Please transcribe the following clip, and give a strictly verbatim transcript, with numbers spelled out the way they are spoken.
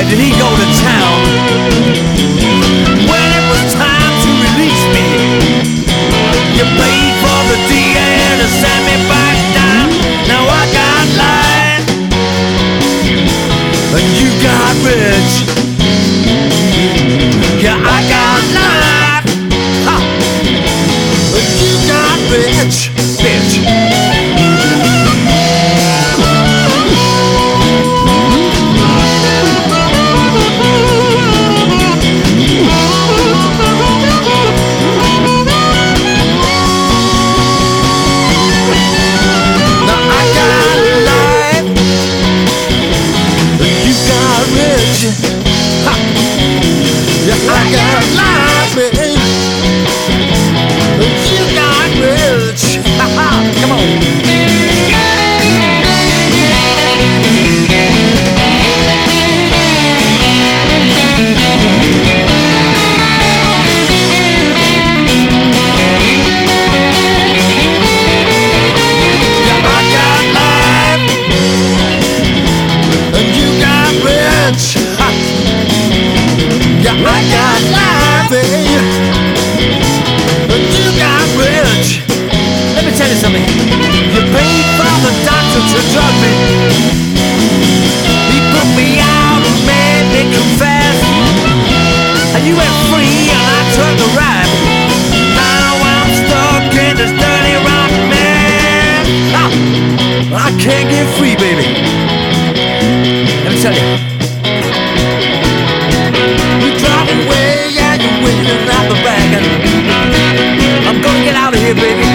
did he go to town. When it was time to release me, you paid for the D A to send me back down. Now I got life, and you got rich. Yeah, I got life, ha, and you got rich, bitch. I got life, baby. You got rich. Come on. Yeah, I got life, and you got rich. Yeah, I got life, babe, but you got rich. Let me tell you something. You paid for the doctor to drug me. He put me out and made me confess. And you went free and I turned to right. Now I'm stuck in this dirty rotten man. Ah, I can't get free, baby. Let me tell you. Out the back, and I'm gonna get out of here, baby.